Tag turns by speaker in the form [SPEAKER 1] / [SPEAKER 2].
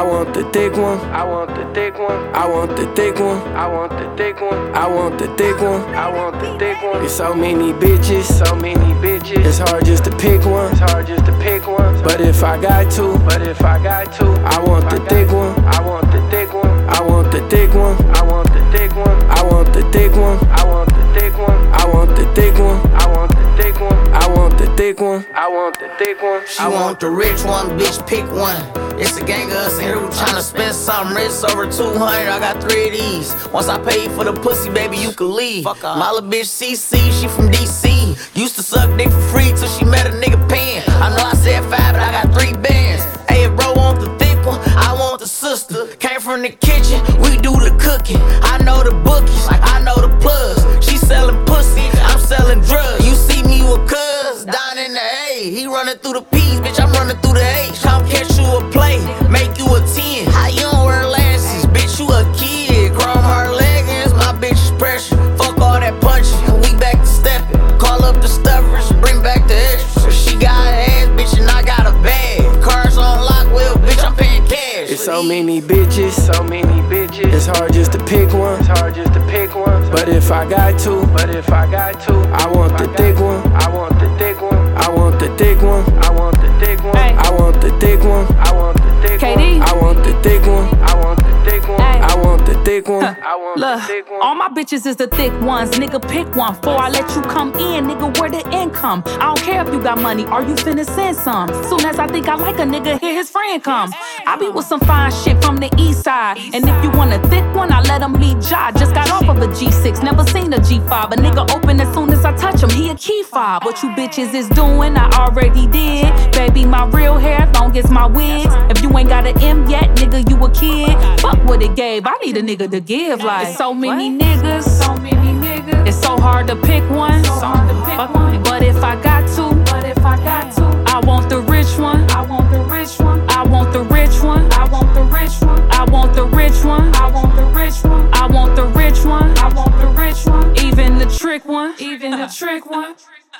[SPEAKER 1] I want the thick one. I want the thick one. I want the thick one. I want the thick one. I want the thick one. I want the thick one. There's so many bitches. So many bitches. It's hard just to pick one. It's hard just to pick one. But if I got to, I want the thick one. I want the thick one. I want the thick one. I want the thick one. I want the thick one. I want the thick one. I want the thick one. I want the thick one. I want the thick one. I want the thick one.
[SPEAKER 2] She want the rich one, bitch, pick one. It's a gang of us in here who tryna spend something rich over 200. I got 3 of these. Once I pay for the pussy, baby, you can leave. Fuck off. My little bitch CC, she from DC. Used to suck dick for free till she met a nigga paying. I know I said 5, but I got 3 bands. Hey, bro, want the thick one, I want the sister. Came from the kitchen, we do the cooking. I know the bookies, I know the plugs. She selling pussy, I'm selling drugs. You see me with cuz, down in the A. He running through the P's, bitch, I'm running through the H. Come catch you a play, make you a 10. How you don't wear lashes, bitch, you a kid. Chrome her leggings, my bitch is pressure. Fuck all that punching, we back to stepping. Call up the stuffers, bring back the extras. She got an ass, bitch, and I got a bag. Cars on lock, well, bitch, I'm paying cash.
[SPEAKER 1] It's so many bitches, so many bitches. It's hard just to pick one. It's hard just to pick one. But if I got to, I want the thick one. I want the thick one. I want the thick one. I want the thick one. I want the thick one. I want the thick one. I want the thick one. I want the thick one. I want the thick one. I want the thick one.
[SPEAKER 3] All my bitches is the thick ones. Nigga, pick one. Before I let you come in, nigga, where the income? I don't care if you got money or you finna send some. Soon as I think I like a nigga, here his friend come. I be with some fine shit from the east side. And if you want a thick one, I let him meet Ja. Just got off of a G6, never seen a G5. A nigga open as soon as I touch him, he a key fob. What you bitches is doing, I already did. Baby, my real hair, long as my wigs. If you ain't got an M yet, nigga, you a kid. Fuck what it gave, I need a nigga to give. Like, it's so many niggas, so many niggas. It's so hard to pick one. But if I got to, I want the rich one. I want the rich one. I want the rich one. I want the rich one. I want the rich one. I want the rich one. I want the rich one. I want the rich one. Even the trick one. Even the trick one.